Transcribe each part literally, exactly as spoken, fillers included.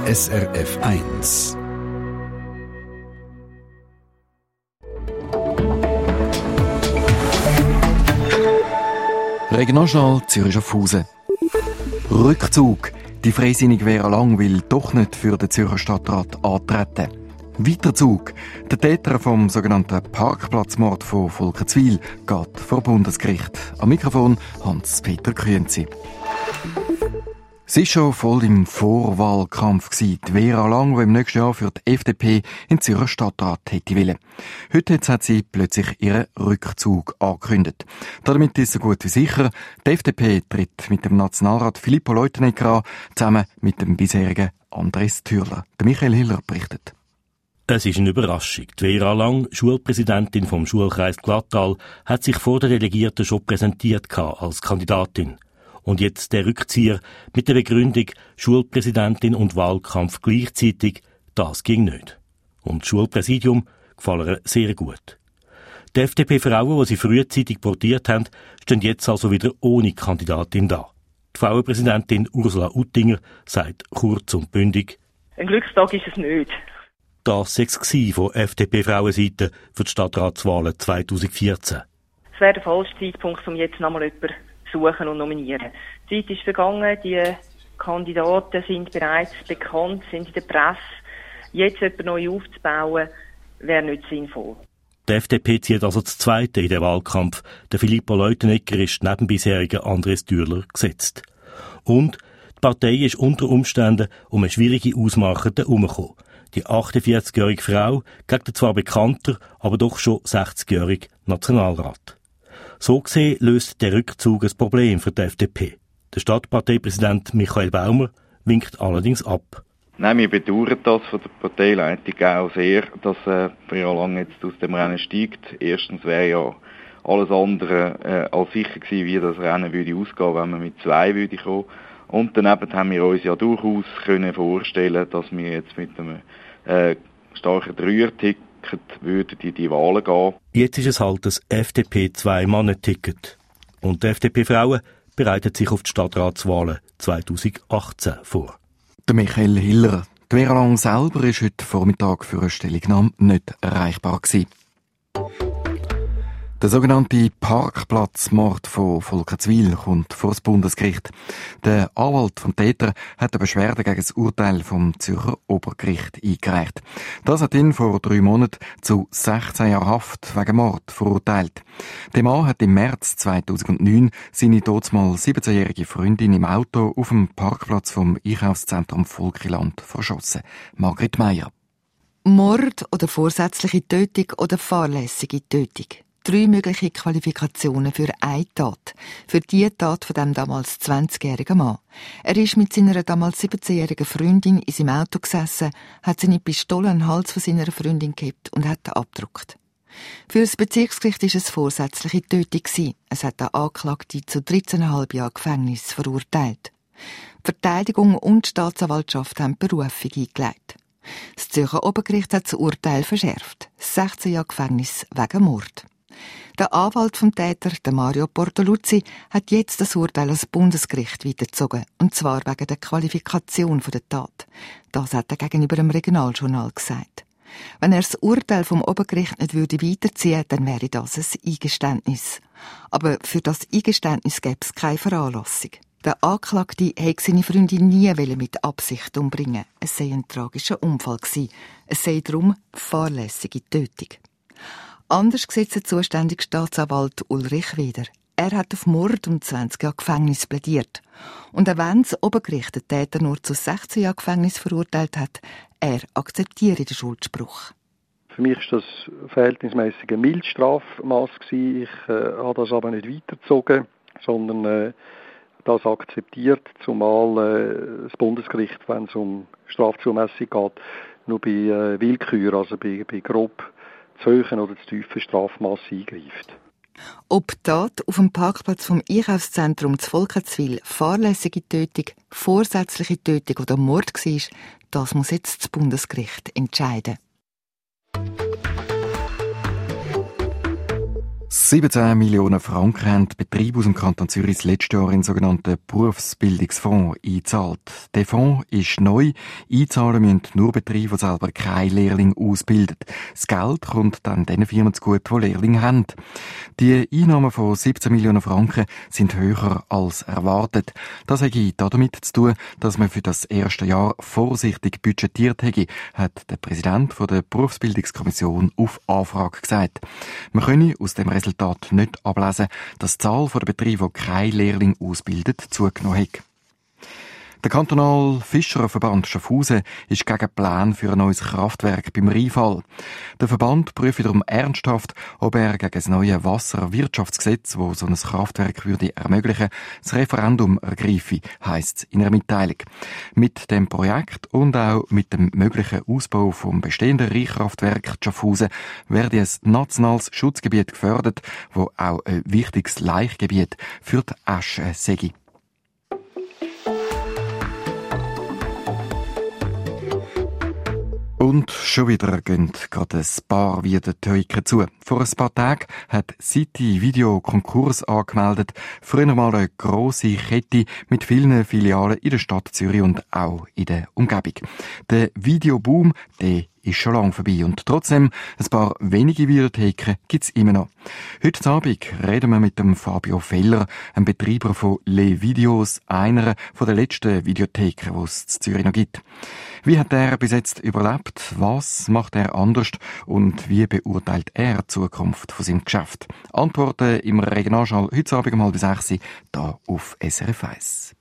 S R F eins. Regionaljournal Zürich-Schaffhausen. Rückzug. Die Freisinnige Vera Lang will doch nicht für den Zürcher Stadtrat antreten. Weiterzug. Der Täter vom sogenannten Parkplatzmord von Volkenswil geht vor Bundesgericht. Am Mikrofon Hans-Peter Grünzi. Sie war schon voll im Vorwahlkampf gewesen. Die Vera Lang, die im nächsten Jahr für die F D P in den Zürcher Stadtrat hätte wollen. Heute hat sie plötzlich ihren Rückzug angekündigt. Damit ist so gut wie sicher, die F D P tritt mit dem Nationalrat Filippo Leutenegger an, zusammen mit dem bisherigen Andres Thürler. Der Michael Hiller berichtet. Es ist eine Überraschung. Die Vera Lang, Schulpräsidentin vom Schulkreis Glattal, hat sich vor den Delegierten schon präsentiert als Kandidatin. Und jetzt der Rückzieher mit der Begründung, Schulpräsidentin und Wahlkampf gleichzeitig, das ging nicht. Und das Schulpräsidium gefällt ihr sehr gut. Die F D P-Frauen, die sie frühzeitig portiert haben, stehen jetzt also wieder ohne Kandidatin da. Die Frauenpräsidentin Ursula Uttinger sagt kurz und bündig: Ein Glückstag ist es nicht. Das war es von F D P-Frauenseite für die Stadtratswahlen zweitausendvierzehn. Es wäre der falsche Zeitpunkt, um jetzt nochmal jemanden zu suchen und nominieren. Die Zeit ist vergangen, die Kandidaten sind bereits bekannt, sind in der Presse. Jetzt jemanden neu aufzubauen, wäre nicht sinnvoll. Die F D P zieht also das Zweite in den Wahlkampf. Der Filippo Leutenegger ist neben bisherigen Andres Thürler gesetzt. Und die Partei ist unter Umständen um eine schwierige Ausmache herumgekommen. Die achtundvierzigjährige Frau gegen den zwar bekannter, aber doch schon sechzigjährigen Nationalrat. So gesehen löst der Rückzug ein Problem für die F D P. Der Stadtparteipräsident Michael Baumer winkt allerdings ab. Nein, wir bedauern das von der Parteileitung auch sehr, dass äh, Vera Lang jetzt aus dem Rennen steigt. Erstens wäre ja alles andere äh, als sicher gewesen, wie das Rennen würde ausgehen, wenn man mit zwei würde kommen. Und daneben haben wir uns ja durchaus können vorstellen, dass wir jetzt mit einem äh, starken Dreier-Ticket würden in die Wahlen gehen. Jetzt ist es halt das F D P-Zwei-Mann-Ticket. Und die F D P-Frauen bereiten sich auf die Stadtratswahlen zweitausendachtzehn vor. Der Michael Hiller. Die Vera Lang selber ist heute Vormittag für eine Stellungnahme nicht erreichbar gewesen. Der sogenannte Parkplatzmord von Volkenswil kommt vor das Bundesgericht. Der Anwalt vom Täter hat eine Beschwerde gegen das Urteil vom Zürcher Obergericht eingereicht. Das hat ihn vor drei Monaten zu sechzehn Jahren Haft wegen Mord verurteilt. Der Mann hat im März zweitausendneun seine damals siebzehnjährige Freundin im Auto auf dem Parkplatz vom Einkaufszentrum Volkiland verschossen. Margrit Meier. Mord oder vorsätzliche Tötung oder fahrlässige Tötung. Drei mögliche Qualifikationen für eine Tat. Für die Tat von dem damals zwanzigjährigen Mann. Er ist mit seiner damals siebzehnjährigen Freundin in seinem Auto gesessen, hat seine Pistole an den Hals von seiner Freundin gehabt und hat abgedruckt. Für das Bezirksgericht war es vorsätzliche Tötung. Es hat der Anklagte zu dreizehn Komma fünf Jahren Gefängnis verurteilt. Die Verteidigung und die Staatsanwaltschaft haben Berufung eingelegt. Das Zürcher Obergericht hat das Urteil verschärft. sechzehn Jahre Gefängnis wegen Mord. Der Anwalt vom Täter, der Mario Bortoluzzi, hat jetzt das Urteil ans Bundesgericht weitergezogen. Und zwar wegen der Qualifikation der Tat. Das hat er gegenüber dem Regionaljournal gesagt. Wenn er das Urteil vom Obergericht nicht würde weiterziehen, dann wäre das ein Eingeständnis. Aber für das Eingeständnis gäbe es keine Veranlassung. Der Anklagte hätte seine Freundin nie mit Absicht umbringen. Es sei ein tragischer Unfall gewesen. Es sei darum fahrlässige Tötung. Anders sieht der zuständige Staatsanwalt Ulrich Weder. Er hat auf Mord und zwanzig Jahre Gefängnis plädiert. Und auch wenn das Obergericht den Täter nur zu sechzehn Jahren Gefängnis verurteilt hat, er akzeptiere den Schuldspruch. Für mich war das verhältnismäßig ein Mildstrafmaß. Ich äh, habe das aber nicht weitergezogen, sondern äh, das akzeptiert, zumal äh, das Bundesgericht, wenn es um Strafzumessung geht, nur bei äh, Willkür, also bei, bei grob zu hohen oder zu tiefen Strafmaß eingreift. Ob die Tat auf dem Parkplatz vom Einkaufszentrum zu Volkenswil fahrlässige Tötung, vorsätzliche Tötung oder Mord war, das muss jetzt das Bundesgericht entscheiden. siebzehn Millionen Franken haben die Betriebe aus dem Kanton Zürich das letzte Jahr in den sogenannten Berufsbildungsfonds eingezahlt. Der Fonds ist neu. Einzahlen müssen nur Betriebe, die selber keine Lehrlinge ausbilden. Das Geld kommt dann den Firmen zugute, die Lehrlinge haben. Die Einnahmen von siebzehn Millionen Franken sind höher als erwartet. Das hat damit zu tun, dass man für das erste Jahr vorsichtig budgetiert hätte, hat der Präsident der Berufsbildungskommission auf Anfrage gesagt. Man könne aus dem Resultat nicht ablesen, dass die Zahl der Betriebe, die keine Lehrlinge ausbilden, zugenommen hat. Der kantonale Fischerverband Schaffhausen ist gegen Pläne für ein neues Kraftwerk beim Rheinfall. Der Verband prüft wiederum ernsthaft, ob er gegen das neue Wasserwirtschaftsgesetz, das so ein Kraftwerk würde ermöglichen, das Referendum ergreife, heisst es in einer Mitteilung. Mit dem Projekt und auch mit dem möglichen Ausbau vom bestehenden Rheinkraftwerk Schaffhausen werde ein nationales Schutzgebiet gefördert, wo auch ein wichtiges Laichgebiet für die Asche sei. Und schon wieder gehen gerade ein paar wieder die Heuken zu. Vor ein paar Tagen hat City Video Konkurs angemeldet. Früher mal eine grosse Kette mit vielen Filialen in der Stadt Zürich und auch in der Umgebung. Der Videoboom, der ist schon lange vorbei. Und trotzdem, ein paar wenige Videotheken gibt's immer noch. Heute Abend reden wir mit dem Fabio Feller, einem Betreiber von Les Videos, einer von den letzten Videotheken, die es in Zürich noch gibt. Wie hat er bis jetzt überlebt? Was macht er anders? Und wie beurteilt er die Zukunft von seinem Geschäft? Antworten im Regionalschall heute Abend um halb sechs, hier auf S R F eins.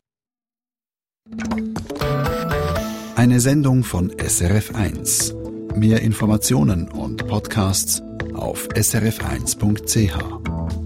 Eine Sendung von S R F eins. Mehr Informationen und Podcasts auf s r f eins punkt c h.